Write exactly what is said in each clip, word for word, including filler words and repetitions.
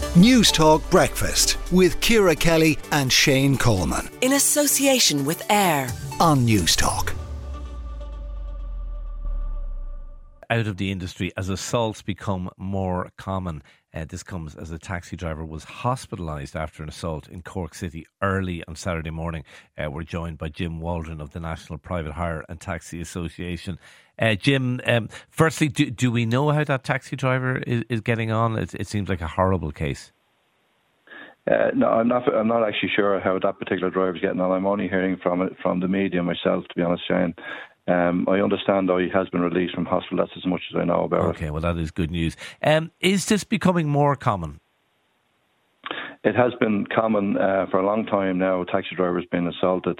News Talk Breakfast with Ciara Kelly and Shane Coleman. In association with AIR on News Talk. Out of the industry as assaults become more common. Uh, this comes as a taxi driver was hospitalised after an assault in Cork City early on Saturday morning. Uh, we're joined by Jim Waldron of the National Private Hire and Taxi Association. Uh, Jim, um, firstly, do, do we know how that taxi driver is, is getting on? It, it seems like a horrible case. Uh, no, I'm not. I'm not actually sure how that particular driver is getting on. I'm only hearing from it from the media myself, to be honest, Shane. Um, I understand, though, he has been released from hospital. That's as much as I know about okay, it. Okay, well, that is good news. Um, is this becoming more common? It has been common uh, for a long time now. Taxi drivers being assaulted.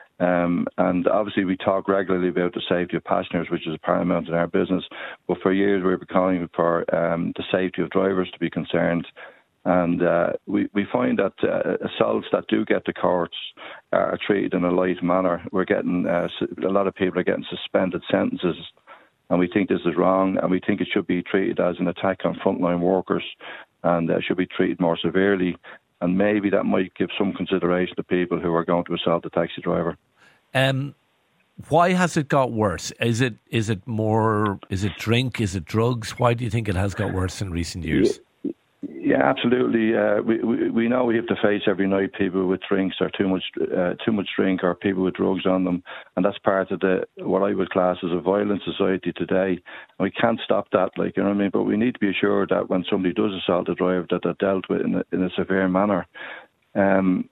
Um, and obviously we talk regularly about the safety of passengers, which is paramount in our business. But for years we've been calling for um, the safety of drivers to be concerned. And uh, we, we find that uh, assaults that do get to courts are treated in a light manner. We're getting, uh, a lot of people are getting suspended sentences, and we think this is wrong, and we think it should be treated as an attack on frontline workers, and uh, should be treated more severely. And maybe that might give some consideration to people who are going to assault the taxi driver. Um, why has it got worse? Is it is it more? Is it drink? Is it drugs? Why do you think it has got worse in recent years? Yeah, yeah absolutely. Uh, we, we we know we have to face every night people with drinks or too much uh, too much drink or people with drugs on them, and that's part of the what I would class as a violent society today. And we can't stop that, like, you know what I mean. But we need to be assured that when somebody does assault a driver, that they're dealt with in a, in a severe manner. Um,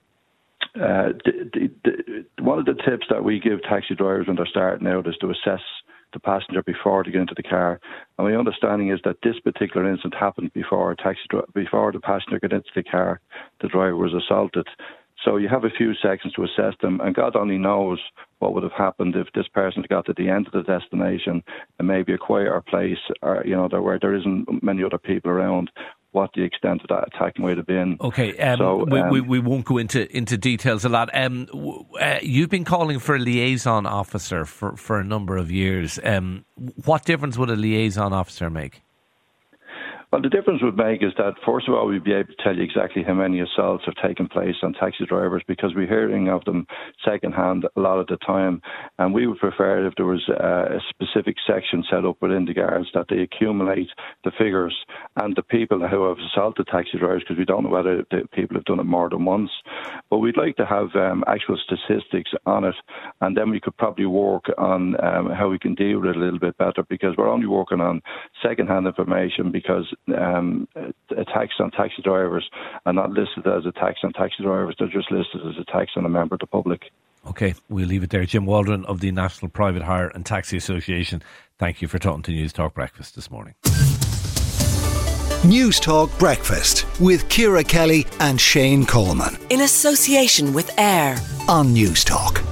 Uh, the, the, one of the tips that we give taxi drivers when they're starting out is to assess the passenger before they get into the car. And my understanding is that this particular incident happened before a taxi before the passenger got into the car, the driver was assaulted. So you have a few seconds to assess them, and God only knows what would have happened if this person got to the end of the destination and maybe a quieter place, or you know, where there isn't many other people around, what the extent of that attack might have been. Okay, um, so, we, um, we, we won't go into, into details a lot. Um, uh, you've been calling for a liaison officer for, for a number of years. Um, what difference would a liaison officer make? Well, the difference would make is that, first of all, we'd be able to tell you exactly how many assaults have taken place on taxi drivers, because we're hearing of them secondhand a lot of the time. And we would prefer if there was a specific section set up within the guards that they accumulate the figures and the people who have assaulted taxi drivers, because we don't know whether the people have done it more than once. But we'd like to have um, actual statistics on it, and then we could probably work on um, how we can deal with it a little bit better, because we're only working on secondhand information, because Um, attacks on taxi drivers are not listed as attacks on taxi drivers. They're just listed as attacks on a member of the public. Okay, we'll leave it there. Jim Waldron of the National Private Hire and Taxi Association, thank you for talking to News Talk Breakfast this morning. News Talk Breakfast with Ciara Kelly and Shane Coleman. In association with AIR on News Talk.